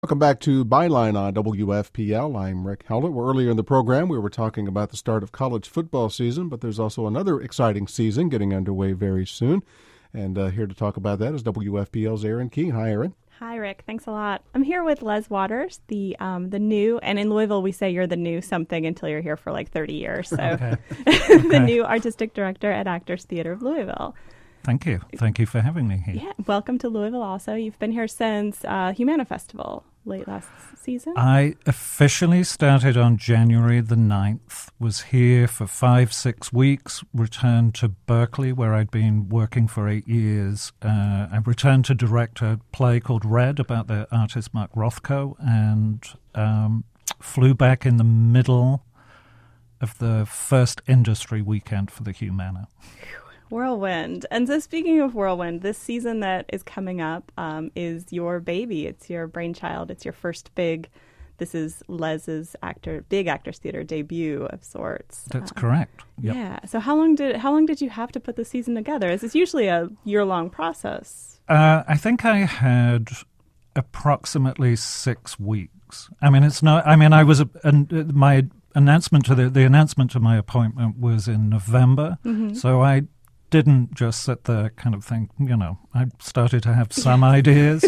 Welcome back to Byline on WFPL. I'm Rick Howlett. Earlier in the program, we were talking about the start of college football season, but there's also another exciting season getting underway very soon. And here to talk about that is WFPL's Erin Key. Hi, Erin. Hi, Rick. Thanks a lot. I'm here with Les Waters, the new, and in Louisville we say you're the new something until you're here for like 30 years. So Okay. the new artistic director at Actors Theatre of Louisville. Thank you. Thank you for having me here. Yeah, welcome to Louisville also. You've been here since Humana Festival late last season. I officially started on January the 9th, was here for 5-6 weeks, returned to Berkeley where I'd been working for 8 years. I returned to direct a play called Red about the artist Mark Rothko and flew back in the middle of the first industry weekend for the Humana. Whirlwind. And so speaking of Whirlwind, this season that is coming up is your baby. It's your brainchild. It's your first this is Les's big Actors Theatre debut of sorts. That's correct. Yep. Yeah. So how long did you have to put the season together? Is this usually a year-long process? I think I had approximately 6 weeks. I mean, it's not. I mean, I was my announcement to the announcement to my appointment was in November, so I didn't just sit there kind of think, I started to have some ideas.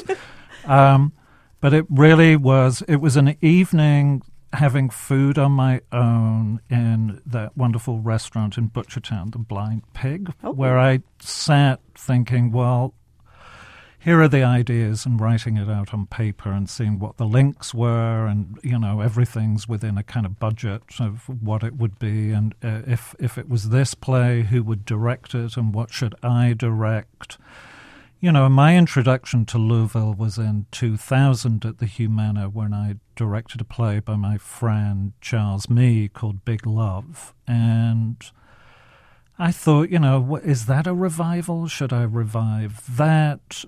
But it was an evening having food on my own in that wonderful restaurant in Butchertown, the Blind Pig, where I sat thinking, well, here are the ideas, and writing it out on paper and seeing what the links were, and everything's within a kind of budget of what it would be, and if it was this play, who would direct it, and what should I direct? My introduction to Louisville was in 2000 at the Humana when I directed a play by my friend Charles Mee called Big Love, and I thought, is that a revival? Should I revive that?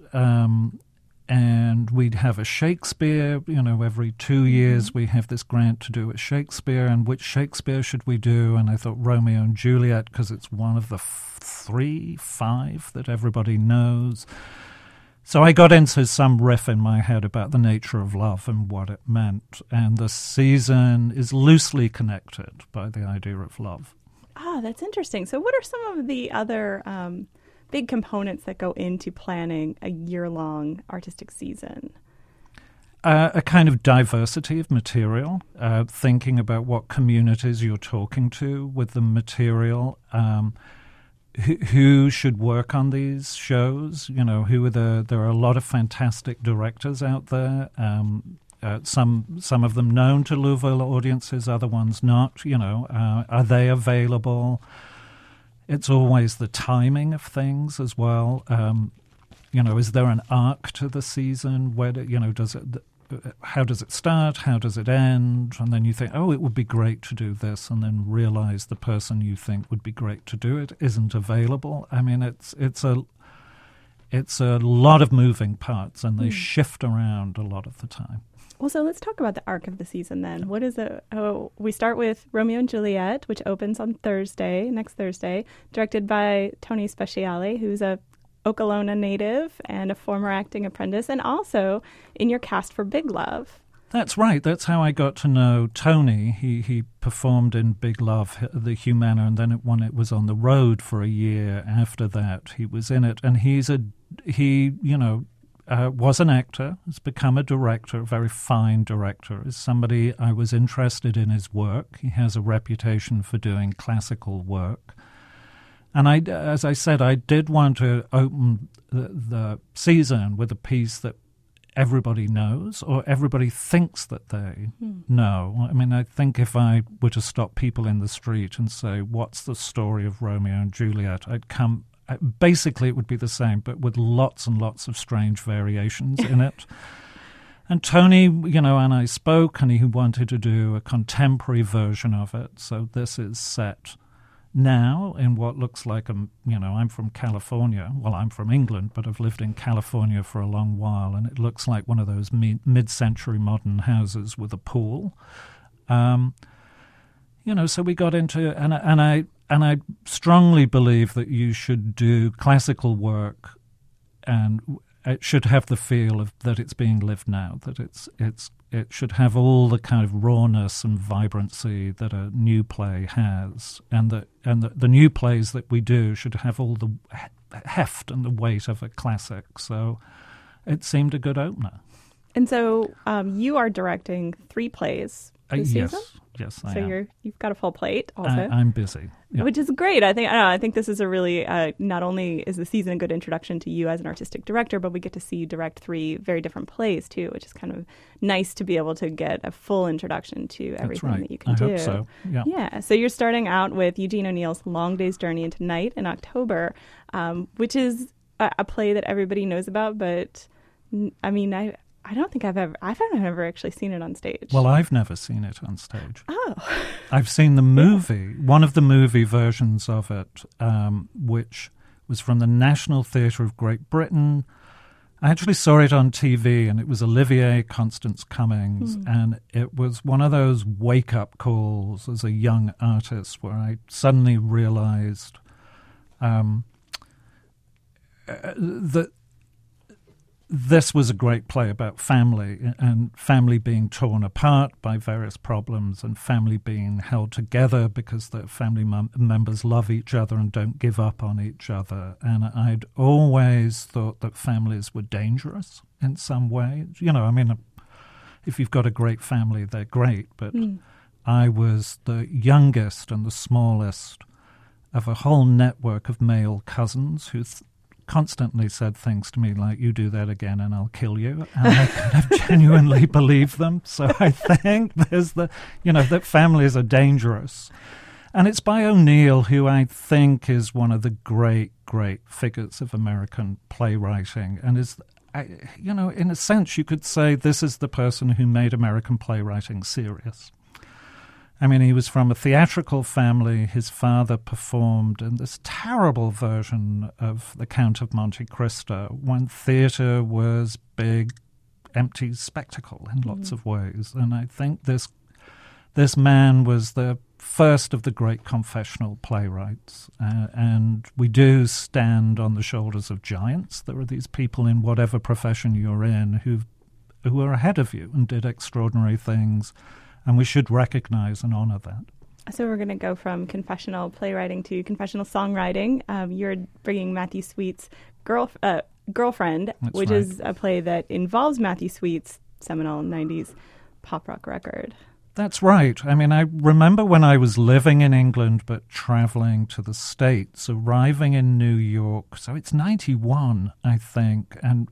And we'd have a Shakespeare, every 2 years we have this grant to do a Shakespeare, and which Shakespeare should we do? And I thought Romeo and Juliet, because it's one of the 5 that everybody knows. So I got into some riff in my head about the nature of love and what it meant, and the season is loosely connected by the idea of love. Ah, that's interesting. So what are some of the other big components that go into planning a year-long artistic season? A kind of diversity of material, thinking about what communities you're talking to with the material, who should work on these shows, who are there are a lot of fantastic directors out there, some of them known to Louisville audiences, other ones not. Are they available? It's always the timing of things as well. Is there an arc to the season? Where how does it start? How does it end? And then you think, oh, it would be great to do this, and then realize the person you think would be great to do it isn't available. I mean, it's a lot of moving parts, and they shift around a lot of the time. Well, so let's talk about the arc of the season then. What is it? Oh, we start with Romeo and Juliet, which opens on next Thursday, directed by Tony Speciale, who's a Okolona native and a former acting apprentice, and also in your cast for Big Love. That's right. That's how I got to know Tony. He performed in Big Love at the Humana, and then when it was on the road for a year after that, he was in it. And he was an actor, has become a director, a very fine director, is somebody I was interested in his work. He has a reputation for doing classical work. And as I said, I did want to open the season with a piece that everybody knows, or everybody thinks that they know. I mean, I think if I were to stop people in the street and say, what's the story of Romeo and Juliet, basically it would be the same, but with lots and lots of strange variations in it. And Tony, and I spoke, and he wanted to do a contemporary version of it. So this is set now in what looks like I'm from California. Well, I'm from England, but I've lived in California for a long while, and it looks like one of those mid-century modern houses with a pool. So we got into, and I strongly believe that you should do classical work and it should have the feel of that it's being lived now, that it should have all the kind of rawness and vibrancy that a new play has, and the new plays that we do should have all the heft and the weight of a classic. So it seemed a good opener. And so you are directing 3 plays this season? Yes, I am. So you've got a full plate also. I'm busy. Yeah. Which is great. I think this is a really, not only is the season a good introduction to you as an artistic director, but we get to see you direct 3 very different plays too, which is kind of nice to be able to get a full introduction to everything that you can do. I hope so. Yeah. So you're starting out with Eugene O'Neill's Long Day's Journey into Night in October, which is a play that everybody knows about, but I mean, I don't think I've ever actually seen it on stage. Well, I've never seen it on stage. Oh. I've seen the movie, one of the movie versions of it, which was from the National Theatre of Great Britain. I actually saw it on TV, and it was Olivier Constance Cummings, and it was one of those wake-up calls as a young artist where I suddenly realized that this was a great play about family, and family being torn apart by various problems, and family being held together because the family members love each other and don't give up on each other. And I'd always thought that families were dangerous in some way. You know, I mean, if you've got a great family, they're great, but I was the youngest and the smallest of a whole network of male cousins who constantly said things to me like, "You do that again and I'll kill you," and I kind of genuinely believe them. So I think there's that families are dangerous. And it's by O'Neill, who I think is one of the great figures of American playwriting, and is, in a sense you could say this is the person who made American playwriting serious. I mean, he was from a theatrical family. His father performed in this terrible version of The Count of Monte Cristo, when theatre was big, empty spectacle in lots of ways. And I think this man was the first of the great confessional playwrights. And we do stand on the shoulders of giants. There are these people in whatever profession you're in who are ahead of you and did extraordinary things. And we should recognize and honor that. So we're going to go from confessional playwriting to confessional songwriting. You're bringing Matthew Sweet's Girlfriend, which is a play that involves Matthew Sweet's seminal 90s pop rock record. That's right. I mean, I remember when I was living in England but traveling to the States, arriving in New York. So it's 91, I think, and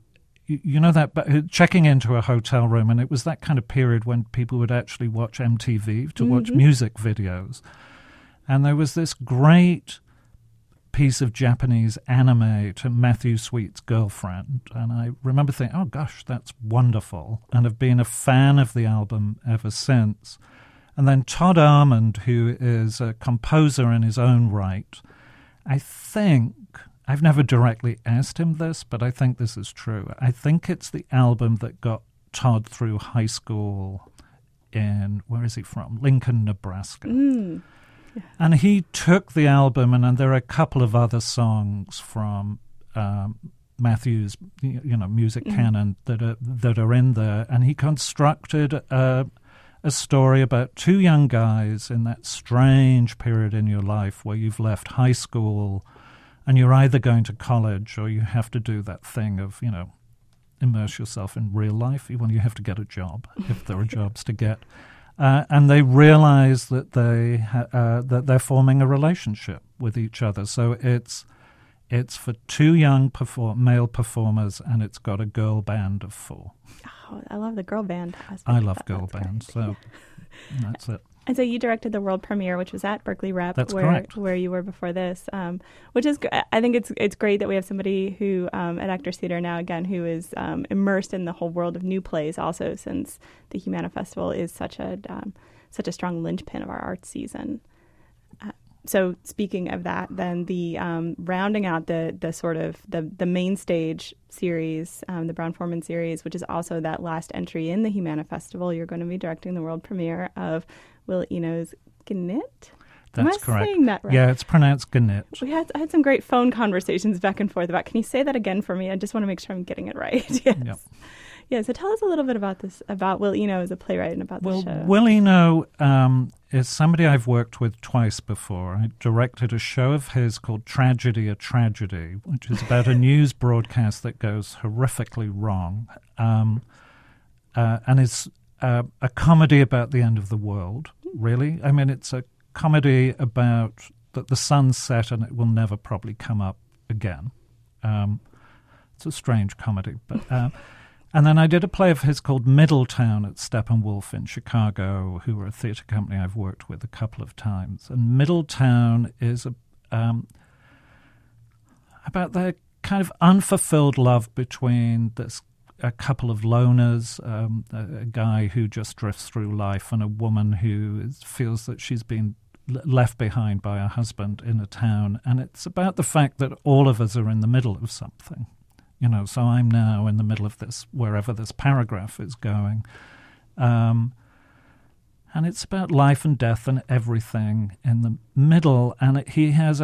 that checking into a hotel room, and it was that kind of period when people would actually watch MTV to watch music videos. And there was this great piece of Japanese anime to Matthew Sweet's Girlfriend. And I remember thinking, oh gosh, that's wonderful. And I've been a fan of the album ever since. And then Todd Armand, who is a composer in his own right, I think, I've never directly asked him this, but I think this is true. I think it's the album that got Todd through high school in, where is he from? Lincoln, Nebraska. Yeah. And he took the album, and there are a couple of other songs from Matthew's, music canon that are in there, and he constructed a story about 2 young guys in that strange period in your life where you've left high school and you're either going to college or you have to do that thing of, immerse yourself in real life. You have to get a job, if there are jobs to get. And they realize that that they're forming a relationship with each other. So it's for 2 young male performers, and it's got a girl band of 4. Oh, I love the girl band aspect. I love girl bands, so that's it. And so you directed the world premiere, which was at Berkeley Rep, where you were before this, which is, I think it's great that we have somebody who at Actors Theatre now, again, who is immersed in the whole world of new plays also, since the Humana Festival is such a strong linchpin of our arts season. So speaking of that, then the rounding out the sort of the main stage series, the Brown-Forman series, which is also that last entry in the Humana Festival, you're going to be directing the world premiere of Will Eno's Gnit? That's Am I correct. saying that right? Yeah, it's pronounced Gannett. I had some great phone conversations back and forth about, can you say that again for me? I just want to make sure I'm getting it right. Yes. Yep. Yeah, so tell us a little bit about this, about Will Eno as a playwright and about the show. Will Eno is somebody I've worked with twice before. I directed a show of his called Tragedy, a Tragedy, which is about a news broadcast that goes horrifically wrong, and it's a comedy about the end of the world, really. I mean, it's a comedy about that the sun's set and it will never probably come up again. It's a strange comedy, but... And then I did a play of his called Middletown at Steppenwolf in Chicago, who were a theatre company I've worked with a couple of times. And Middletown is about the kind of unfulfilled love between a couple of loners, a guy who just drifts through life, and a woman who feels that she's been left behind by her husband in a town. And it's about the fact that all of us are in the middle of something. So I'm now in the middle of this, wherever this paragraph is going. And it's about life and death and everything in the middle. And he has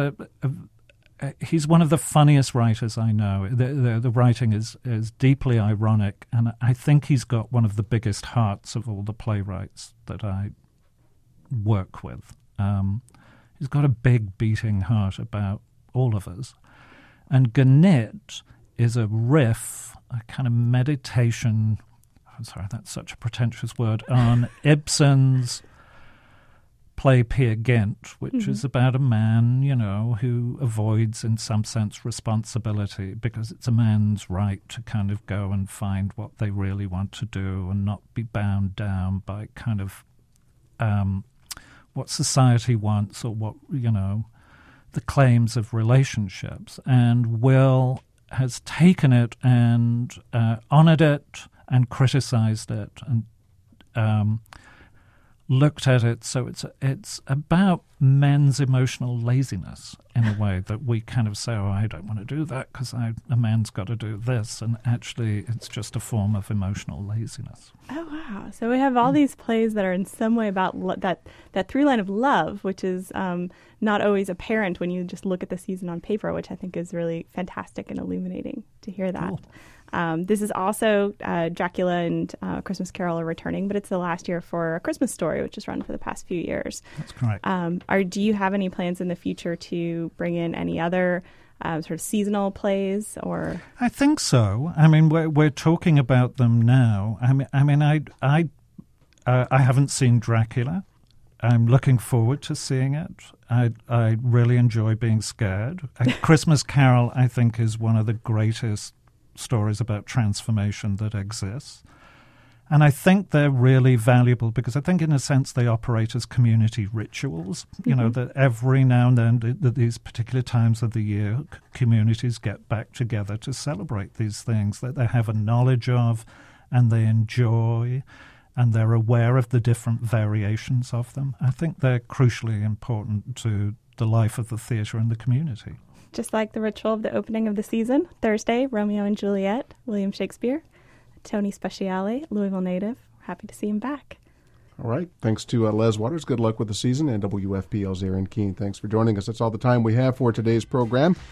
he's one of the funniest writers I know. The writing is deeply ironic, and I think he's got one of the biggest hearts of all the playwrights that I work with. He's got a big beating heart about all of us. And Gannett is a riff, a kind of meditation, I'm sorry, that's such a pretentious word, on Ibsen's play Peer Gynt, which is about a man, who avoids, in some sense, responsibility because it's a man's right to kind of go and find what they really want to do and not be bound down by kind of what society wants or what, the claims of relationships. And Will has taken it and honoured it and criticised it and looked at it. So it's about men's emotional laziness in a way that we kind of say, I don't want to do that because a man's got to do this. And actually it's just a form of emotional laziness. Oh, wow. So we have all these plays that are in some way about that through line of love, which is not always apparent when you just look at the season on paper, which I think is really fantastic and illuminating to hear that. Cool. This is also Dracula and Christmas Carol are returning, but it's the last year for A Christmas Story, which has run for the past few years. That's correct. Do you have any plans in the future to bring in any other sort of seasonal plays? Or I think so. I mean, we're talking about them now. I haven't seen Dracula. I'm looking forward to seeing it. I really enjoy being scared. Christmas Carol, I think, is one of the greatest stories about transformation that exists. And I think they're really valuable because I think, in a sense, they operate as community rituals. That every now and then, at these particular times of the year, communities get back together to celebrate these things that they have a knowledge of and they enjoy, and they're aware of the different variations of them. I think they're crucially important to the life of the theatre and the community. Just like the ritual of the opening of the season, Thursday, Romeo and Juliet, William Shakespeare, Tony Speciale, Louisville native. Happy to see him back. All right. Thanks to Les Waters. Good luck with the season. And WFPL's Aaron Keene. Thanks for joining us. That's all the time we have for today's program.